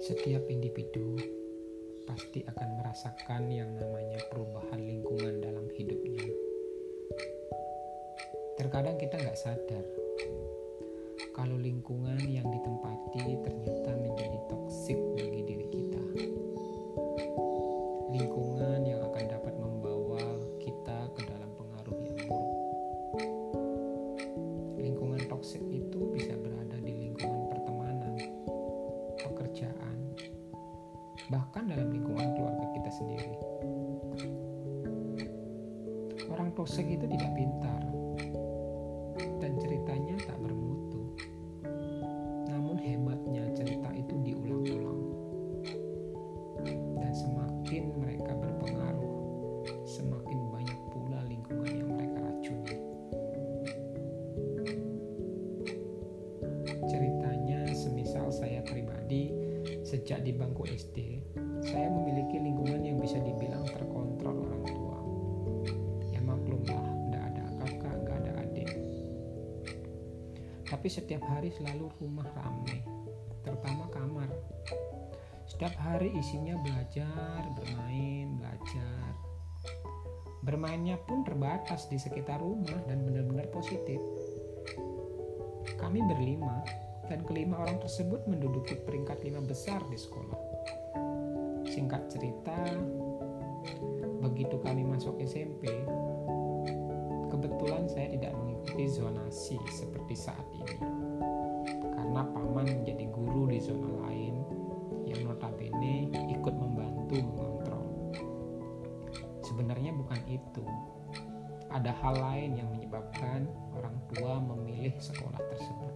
Setiap individu pasti akan merasakan yang namanya perubahan lingkungan dalam hidupnya. Terkadang kita nggak sadar kalau lingkungan yang ditempati ternyata menjadi toksik bagi diri kita. Lingkungan yang akan dapat membawa kita ke dalam pengaruh yang buruk. Lingkungan toksik itu bisa berada di lingkungan pertemanan, pekerjaan, bahkan dalam lingkungan keluarga kita sendiri. Orang toksik itu tidak pintar dan ceritanya tak bermutu. Namun hebatnya cerita itu diulang-ulang. Dan semakin mereka berpengaruh, semakin banyak pula lingkungan yang mereka racuni. Ceritanya semisal saya pribadi, sejak di bangku SD, saya memiliki lingkungan yang bisa dibilang terkontrol orang tua. Ya maklumlah, tidak ada kakak, tidak ada adik. Tapi setiap hari selalu rumah ramai, terutama kamar. Setiap hari isinya belajar, bermain, belajar. Bermainnya pun terbatas di sekitar rumah dan benar-benar positif. Kami berlima, dan kelima orang tersebut menduduki peringkat 5 besar di sekolah. Singkat cerita, begitu kami masuk SMP, kebetulan saya tidak mengikuti zonasi seperti saat ini. Karena paman menjadi guru di zona lain yang notabene ikut membantu mengontrol. Sebenarnya bukan itu. Ada hal lain yang menyebabkan orang tua memilih sekolah tersebut.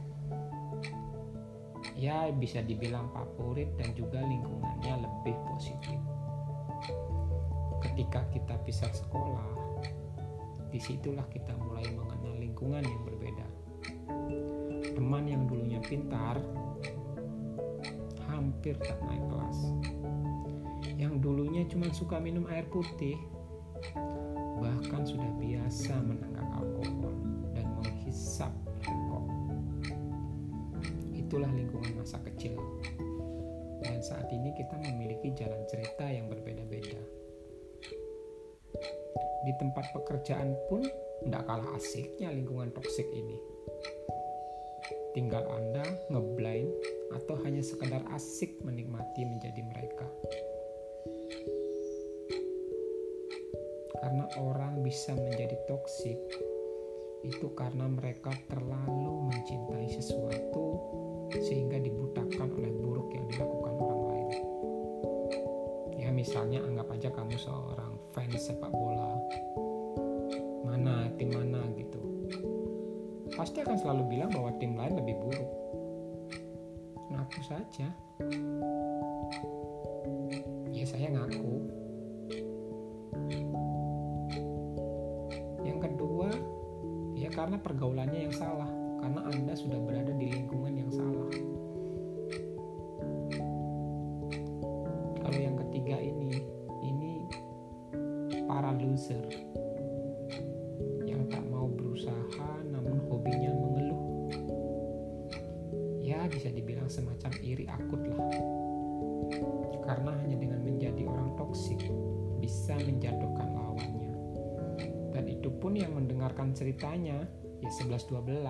Ya, bisa dibilang favorit dan juga lingkungannya lebih positif. Ketika kita pisah sekolah, disitulah kita mulai mengenal lingkungan yang berbeda. Teman yang dulunya pintar, hampir tak naik kelas. Yang dulunya cuma suka minum air putih, bahkan sudah biasa menenggak alkohol dan menghisap rokok. Itulah lingkungan masa kecil. Dan saat ini kita memiliki jalan cerita yang berbeda-beda. Di tempat pekerjaan pun tidak kalah asiknya lingkungan toksik ini. Tinggal Anda ngeblind atau hanya sekedar asik menikmati menjadi mereka. Karena orang bisa menjadi toksik itu karena mereka terlalu mencintai sesuatu sehingga dibutakan oleh buruk yang dilakukan orang lain. Ya misalnya anggap aja kamu seorang fans sepak bola, tim mana gitu. Pasti akan selalu bilang bahwa tim lain lebih buruk. Ngaku saja. Ya saya ngaku. Yang kedua, ya karena pergaulannya yang salah. Karena Anda sudah berada di lingkungan yang salah. Kalau yang ketiga ini para loser yang tak mau berusaha namun hobinya mengeluh. Ya bisa dibilang semacam iri akut lah. Karena hanya dengan menjadi orang toksik bisa menjatuhkan lawannya. Dan itu pun yang mendengarkan ceritanya ya 11-12.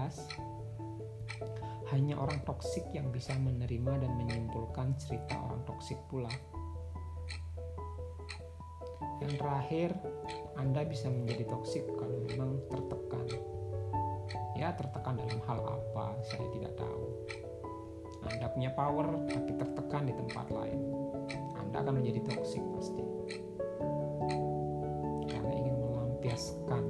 Hanya orang toksik yang bisa menerima dan menyimpulkan cerita orang toksik pula. Yang terakhir, Anda bisa menjadi toksik kalau memang tertekan. Ya, tertekan dalam hal apa, saya tidak tahu. Anda punya power, tapi tertekan di tempat lain. Anda akan menjadi toksik pasti. Karena ingin melampiaskan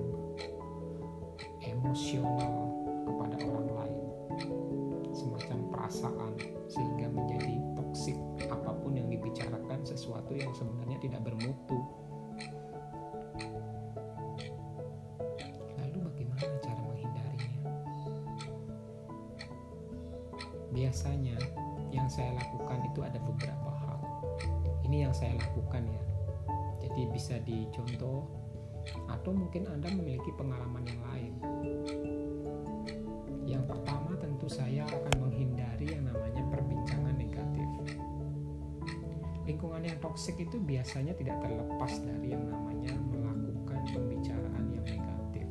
emosional kepada orang lain. Semacam perasaan, sehingga menjadi toksik apapun yang dibicarakan sesuatu yang sebenarnya tidak bermutu. Biasanya yang saya lakukan itu ada beberapa hal. Ini yang saya lakukan ya. Jadi bisa dicontoh atau mungkin Anda memiliki pengalaman yang lain. Yang pertama tentu saya akan menghindari yang namanya perbincangan negatif. Lingkungan yang toksik itu biasanya tidak terlepas dari yang namanya melakukan pembicaraan yang negatif.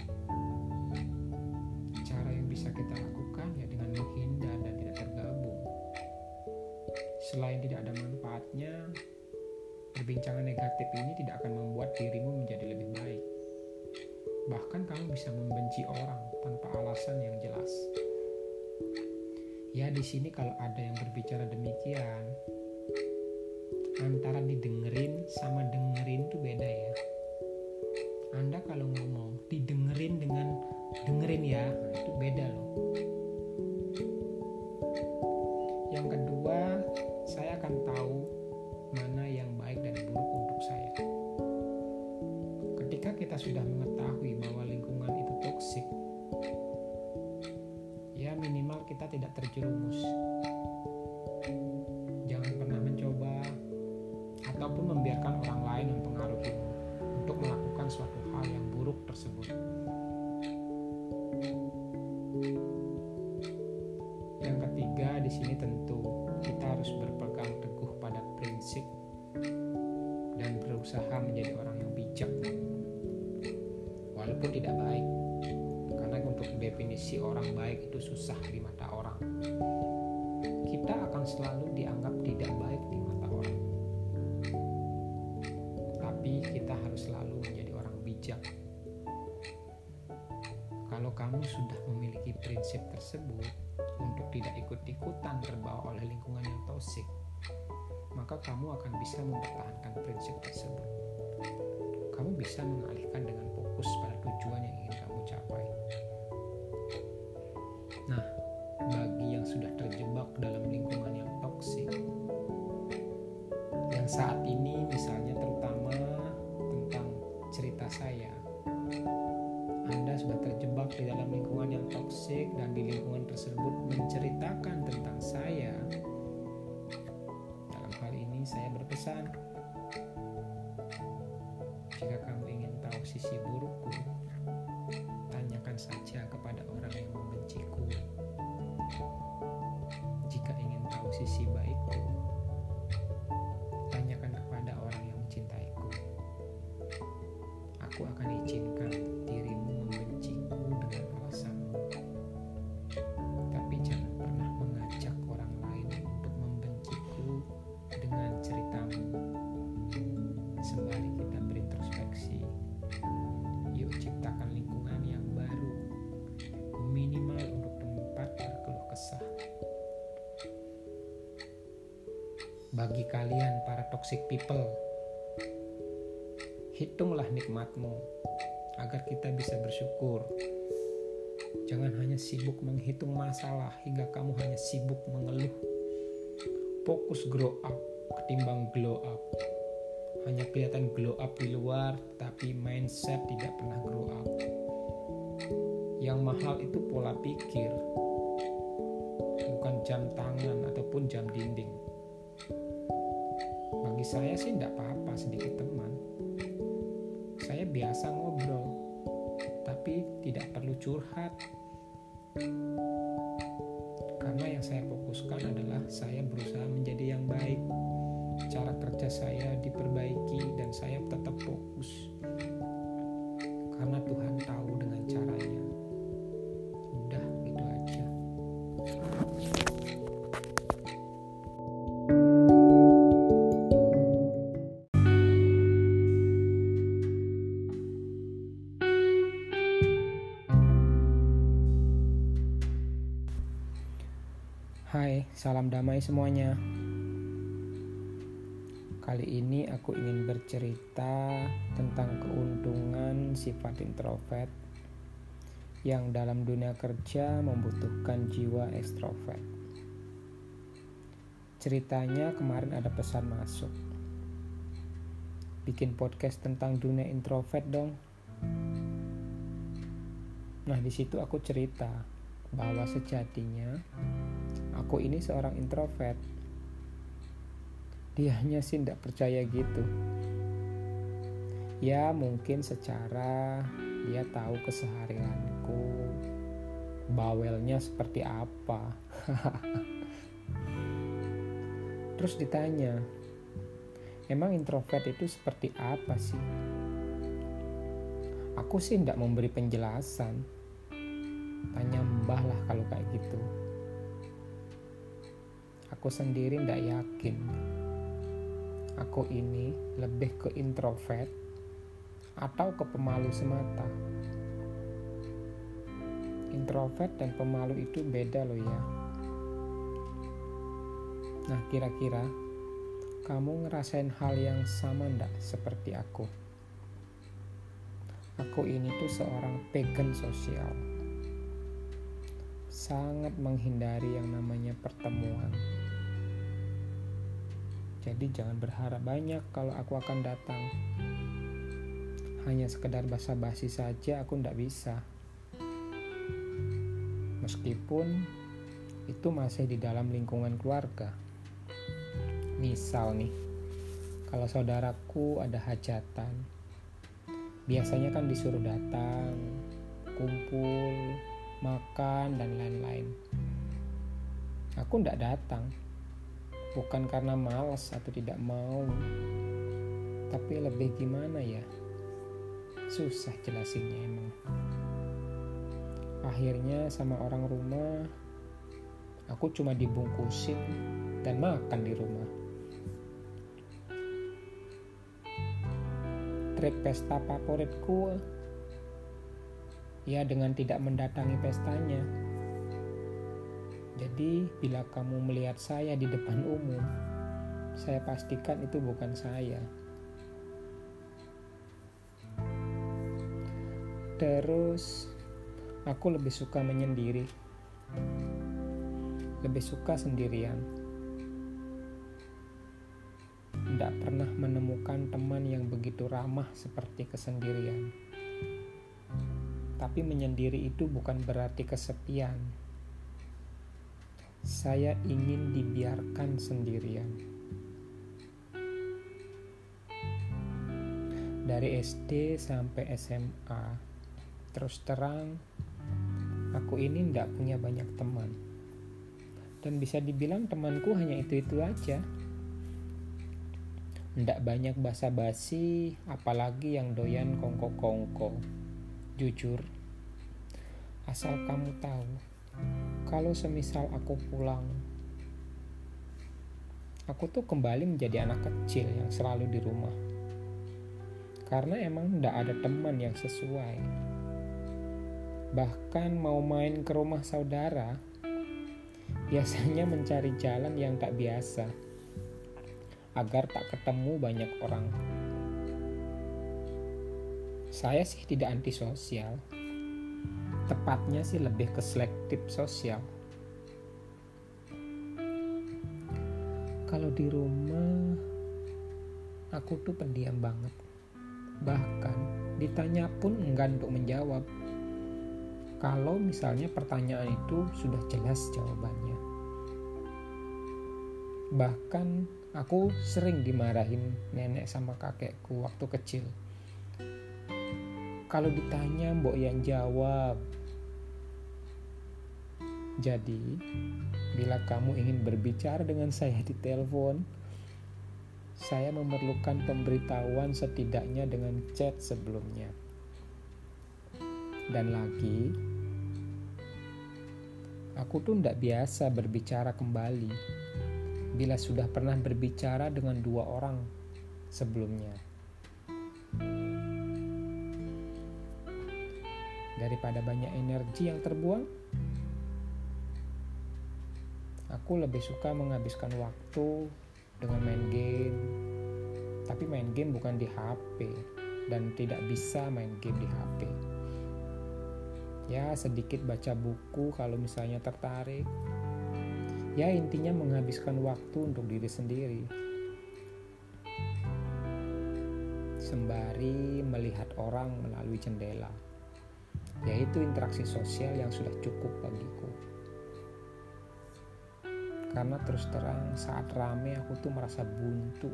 Cara yang bisa kita lakukan ya dengan menghindar dan tidak tergabung. Selain tidak ada manfaatnya, perbincangan negatif ini tidak akan membuat dirimu menjadi lebih baik. Bahkan kamu bisa membenci orang tanpa alasan yang jelas. Ya, di sini kalau ada yang berbicara demikian, antara didengerin sama dengerin itu beda ya. Anda kalau ngomong didengerin dengan dengerin ya, nah itu beda loh. Yang kedua, saya akan tahu mana yang baik dan buruk untuk saya. Ketika kita sudah mengetahui bahwa lingkungan itu toksik, ya minimal kita tidak terjerumus. Jangan pernah mencoba ataupun membiarkan orang lain mempengaruhimu untuk melakukan suatu hal yang buruk tersebut. Yang ketiga, di sini tentu kita harus berpegang teguh pada prinsip dan berusaha menjadi orang yang bijak. Walaupun tidak baik, karena untuk definisi orang baik itu susah di mata orang. Kita akan selalu dianggap tidak baik di mata orang. Tapi kita harus selalu menjadi orang bijak. Kalau kamu sudah memiliki prinsip tersebut untuk tidak ikut-ikutan terbawa oleh lingkungan yang toksik, maka kamu akan bisa mempertahankan prinsip tersebut. Kamu bisa mengalihkan dengan fokus pada tujuan yang ingin kamu capai. Nah, bagi yang sudah terjebak dalam lingkungan yang toksik, yang saat ini misalnya terutama tentang cerita saya, Anda sudah terjebak di dalam lingkungan yang toksik dan di lingkungan tersebut menceritakan tentang saya. Dalam hal ini saya berpesan, jika kamu ingin tahu sisi burukku, tanyakan saja kepada orang yang membenciku. Jika ingin tahu sisi baikku, tanyakan kepada orang yang mencintaiku. Aku akan izinkan dirimu membenciku dengan alasanmu. Tapi jangan pernah mengajak orang lain untuk membenciku dengan ceritamu. Sembari kita berintrospeksi, yuk ciptakan lingkungan yang baru, minimal untuk tempat berkeluh kesah. Bagi kalian para toxic people, hitunglah nikmatmu agar kita bisa bersyukur. Jangan hanya sibuk menghitung masalah hingga kamu hanya sibuk mengeluh. Fokus grow up ketimbang glow up. Hanya kelihatan glow up di luar, tapi mindset tidak pernah grow up. Yang mahal itu pola pikir, bukan jam tangan ataupun jam dinding. Bagi saya sih tidak apa-apa sedikit teman. Saya biasa ngobrol, tapi tidak perlu curhat. Karena yang saya fokuskan adalah saya berusaha menjadi yang baik. Cara kerja saya diperbaiki dan saya tetap fokus. Karena Tuhan tahu dengan caranya. Udah gitu aja. Hai, salam damai semuanya. Kali ini aku ingin bercerita tentang keuntungan sifat introvert yang dalam dunia kerja membutuhkan jiwa ekstrovert. Ceritanya kemarin ada pesan masuk. Bikin podcast tentang dunia introvert dong. Nah, di situ aku cerita bahwa sejatinya aku ini seorang introvert. Dianya sih tidak percaya gitu. Ya mungkin secara dia tahu keseharianku, bawelnya seperti apa. Terus ditanya, Emang introvert itu seperti apa sih? Aku sih tidak memberi penjelasan. Tanya Mbah lah kalau kayak gitu. Aku sendiri tidak yakin. Aku ini lebih ke introvert atau ke pemalu semata. Introvert dan pemalu itu beda loh ya. Nah, kira-kira kamu ngerasain hal yang sama ndak seperti aku? Aku ini tuh seorang pagan sosial. Sangat menghindari yang namanya pertemuan. Jadi jangan berharap banyak kalau aku akan datang. Hanya sekedar basa-basi saja aku ndak bisa. Meskipun itu masih di dalam lingkungan keluarga. Misal nih, kalau saudaraku ada hajatan, biasanya kan disuruh datang, kumpul, makan, dan lain-lain. Aku ndak datang, bukan karena malas atau tidak mau, tapi lebih gimana ya, susah jelasinnya emang. Akhirnya sama orang rumah, aku cuma dibungkusin dan makan di rumah. Trik pesta favoritku ya dengan tidak mendatangi pestanya. Jadi bila kamu melihat saya di depan umum, saya pastikan itu bukan saya. Terus aku lebih suka menyendiri. Lebih suka sendirian. Tidak pernah menemukan teman yang begitu ramah seperti kesendirian. Tapi menyendiri itu bukan berarti kesepian. Saya ingin dibiarkan sendirian. Dari SD sampai SMA, terus terang, aku ini tidak punya banyak teman. Dan bisa dibilang temanku hanya itu-itu aja. Ndak banyak basa-basi, apalagi yang doyan kongko-kongko. Jujur, asal kamu tahu, kalau semisal aku pulang, aku tuh kembali menjadi anak kecil yang selalu di rumah. Karena emang ndak ada teman yang sesuai. Bahkan mau main ke rumah saudara, biasanya mencari jalan yang tak biasa, agar tak ketemu banyak orang. Saya sih tidak antisosial. Tepatnya sih lebih ke selektif sosial. Kalau di rumah, aku tuh pendiam banget. Bahkan ditanya pun enggan untuk menjawab. Kalau misalnya pertanyaan itu sudah jelas jawabannya. Bahkan aku sering dimarahin nenek sama kakekku waktu kecil. Kalau ditanya mbok yang jawab. Jadi, bila kamu ingin berbicara dengan saya di telepon, saya memerlukan pemberitahuan setidaknya dengan chat sebelumnya. Dan lagi, aku tuh tidak biasa berbicara kembali bila sudah pernah berbicara dengan 2 orang sebelumnya. Daripada banyak energi yang terbuang, aku lebih suka menghabiskan waktu dengan main game. Tapi main game bukan di HP, dan tidak bisa main game di HP. Ya, sedikit baca buku kalau misalnya tertarik. Ya, intinya menghabiskan waktu untuk diri sendiri. Sembari melihat orang melalui jendela. Yaitu interaksi sosial yang sudah cukup bagiku. Karena terus terang saat rame aku tuh merasa buntu.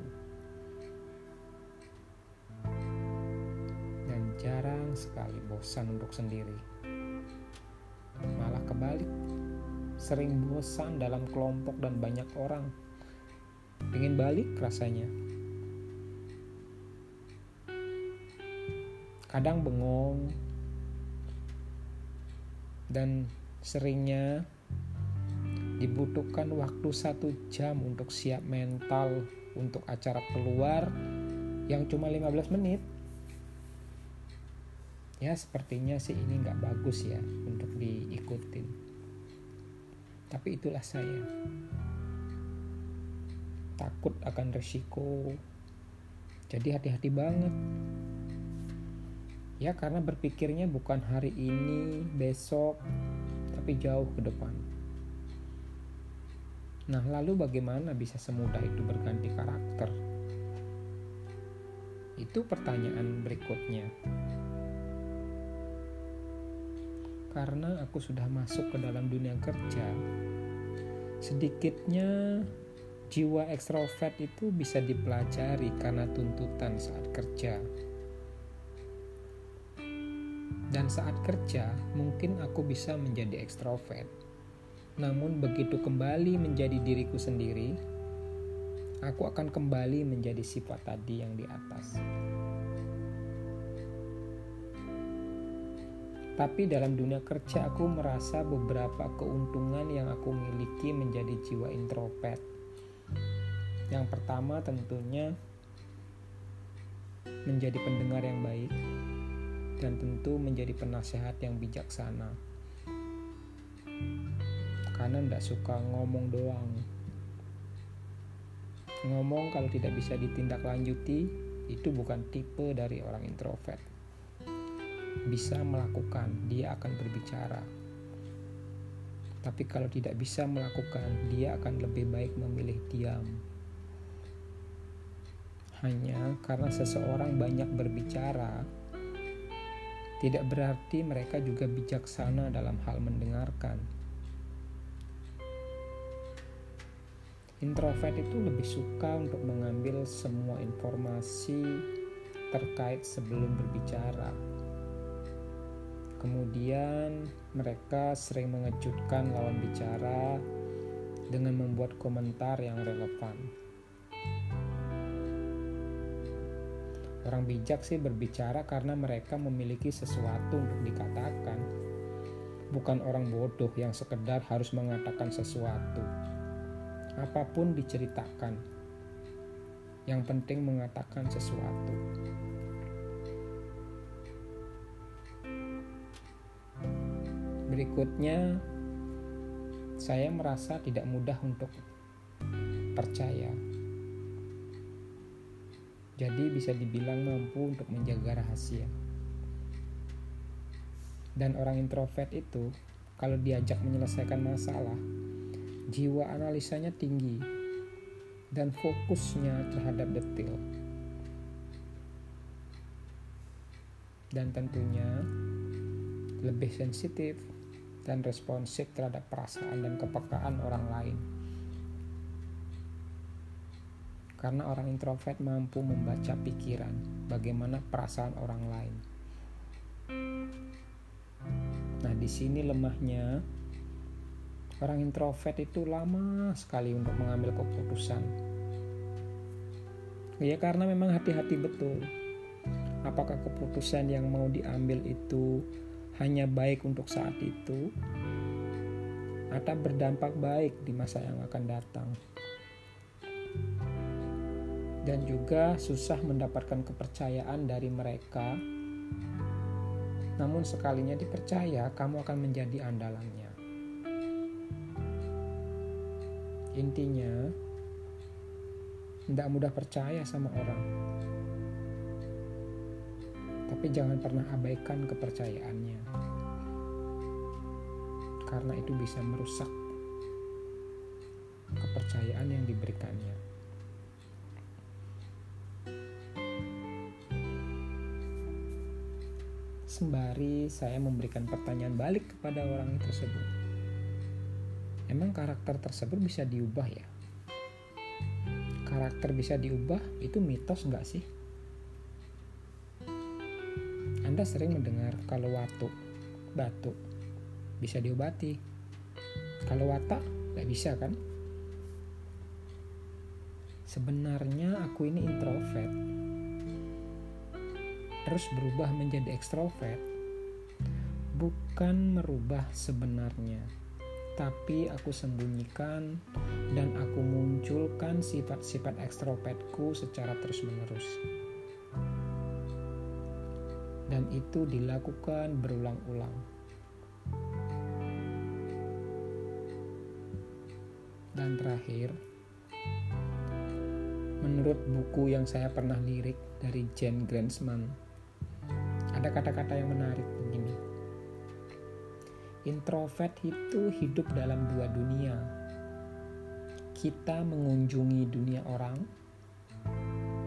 Dan jarang sekali bosan untuk sendiri. Malah kebalik, sering bosan dalam kelompok dan banyak orang. Pengen balik rasanya. kadang bengong, dan seringnya dibutuhkan waktu 1 jam untuk siap mental untuk acara keluar yang cuma 15 menit. Ya sepertinya sih ini gak bagus ya untuk diikutin. Tapi itulah saya. Takut akan resiko. Jadi hati-hati banget. Ya karena berpikirnya bukan hari ini, besok, tapi jauh ke depan. Nah lalu bagaimana bisa semudah itu berganti karakter? Itu pertanyaan berikutnya. Karena aku sudah masuk ke dalam dunia kerja, sedikitnya jiwa ekstrovert itu bisa dipelajari karena tuntutan saat kerja. Dan saat kerja mungkin aku bisa menjadi ekstrovert. Namun begitu kembali menjadi diriku sendiri, aku akan kembali menjadi sifat tadi yang di atas. Tapi dalam dunia kerja aku merasa beberapa keuntungan yang aku miliki menjadi jiwa introvert. Yang pertama tentunya menjadi pendengar yang baik dan tentu menjadi penasehat yang bijaksana. Karena tidak suka ngomong doang. Ngomong kalau tidak bisa ditindaklanjuti itu bukan tipe dari orang introvert. Bisa melakukan, dia akan berbicara. Tapi kalau tidak bisa melakukan, dia akan lebih baik memilih diam. Hanya karena seseorang banyak berbicara, tidak berarti mereka juga bijaksana dalam hal mendengarkan. Introvert itu lebih suka untuk mengambil semua informasi terkait sebelum berbicara. Kemudian mereka sering mengejutkan lawan bicara dengan membuat komentar yang relevan. Orang bijak sih berbicara karena mereka memiliki sesuatu untuk dikatakan. Bukan orang bodoh yang sekedar harus mengatakan sesuatu. Apapun diceritakan. Yang penting mengatakan sesuatu. Berikutnya, saya merasa tidak mudah untuk percaya. Jadi bisa dibilang mampu untuk menjaga rahasia. Dan orang introvert itu, kalau diajak menyelesaikan masalah, jiwa analisanya tinggi dan fokusnya terhadap detail. Dan tentunya lebih sensitif dan responsif terhadap perasaan dan kepekaan orang lain. Karena orang introvert mampu membaca pikiran, bagaimana perasaan orang lain. Nah, di sini lemahnya orang introvert itu lama sekali untuk mengambil keputusan. Ya karena memang hati-hati betul. Apakah keputusan yang mau diambil itu hanya baik untuk saat itu atau berdampak baik di masa yang akan datang. Dan juga susah mendapatkan kepercayaan dari mereka. Namun sekalinya dipercaya, kamu akan menjadi andalannya. Intinya, tidak mudah percaya sama orang. Tapi jangan pernah abaikan kepercayaannya. Karena itu bisa merusak kepercayaan yang diberikannya. Sembari saya memberikan pertanyaan balik kepada orang tersebut. Emang karakter tersebut bisa diubah ya? Karakter bisa diubah itu mitos nggak sih? Anda sering mendengar kalau batuk bisa diobati. Kalau watak nggak bisa kan? Sebenarnya aku ini introvert. terus berubah menjadi ekstrovert bukan merubah sebenarnya, tapi aku sembunyikan dan aku munculkan sifat-sifat ekstrovertku secara terus-menerus. Dan itu dilakukan berulang-ulang. Dan terakhir, menurut buku yang saya pernah lirik dari Jen Grensman, ada kata-kata yang menarik begini. Introvert itu hidup dalam dua dunia. Kita mengunjungi dunia orang,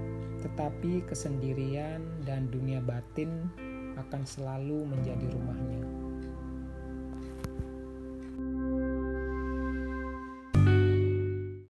tetapi kesendirian dan dunia batin akan selalu menjadi rumahnya.